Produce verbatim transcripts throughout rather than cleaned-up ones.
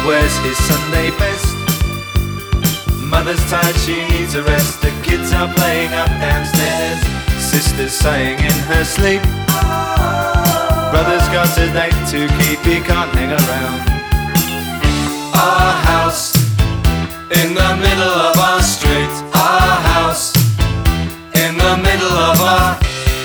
wears his Sunday best. Mother's tired, she needs a rest. The kids are playing up downstairs. Sister's sighing in her sleep. Brother's got a date to keep, he can't hang around. Our house in the middle of our street. Our house in the middle of our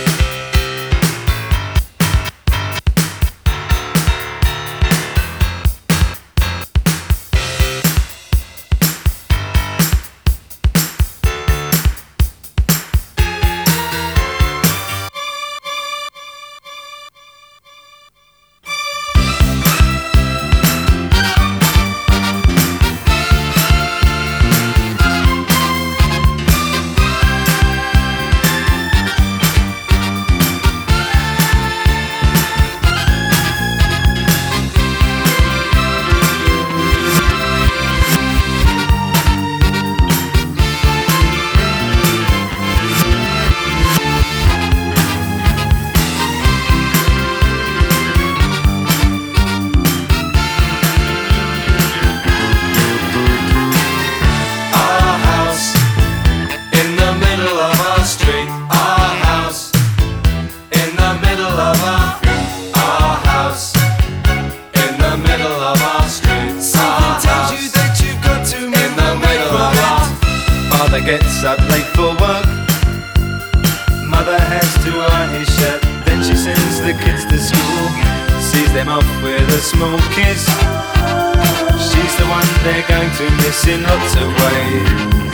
gets up late for work. Mother has to iron his shirt. Then she sends the kids to school, sees them off with a small kiss. She's the one they're going to miss in lots of ways.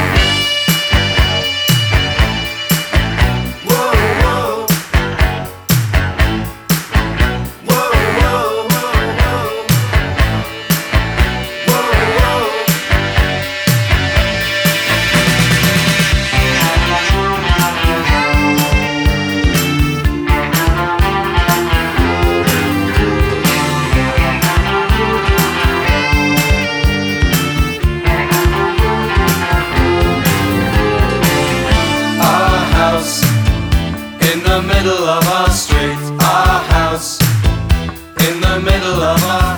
In the middle of our street, our house, in the middle of our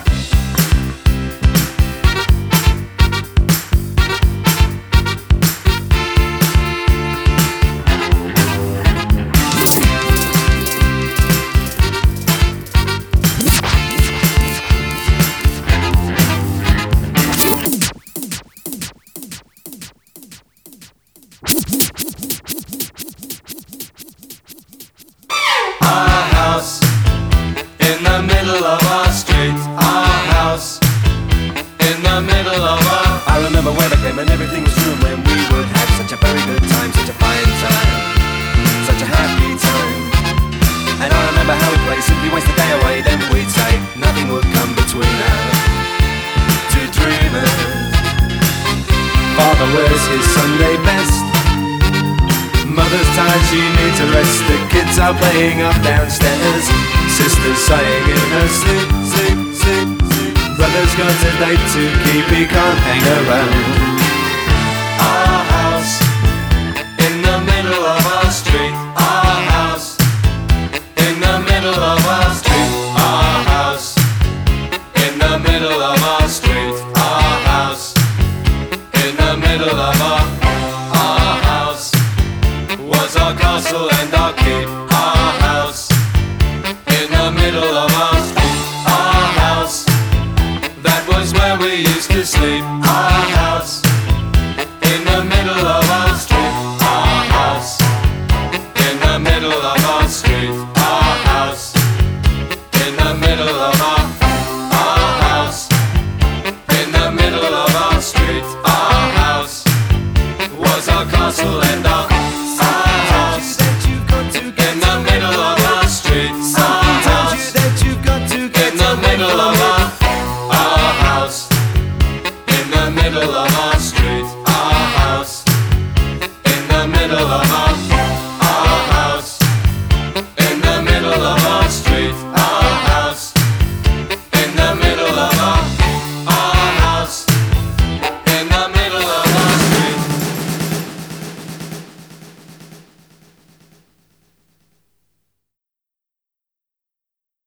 in the middle of our street, our house, in the middle of our I remember when I came and everything was true, when we would have such a very good time, such a fine time, such a happy time. And I remember how we'd play, simply waste the day away, then we'd say nothing would come between us, two dreamers. Father wears his Sunday best. Mother's tired, she needs a rest. The kids are playing up downstairs. Sister's sighing in her sleep, sleep, sleep, sleep. Brother's got a date to keep, he can't hang around. Our house in the middle of our street. Our house in the middle of our street. Our house in the middle of our street. Our house in the middle of our Our house was our castle and our keep. Our house in the middle of our street. Our house, that was where we used to sleep. Our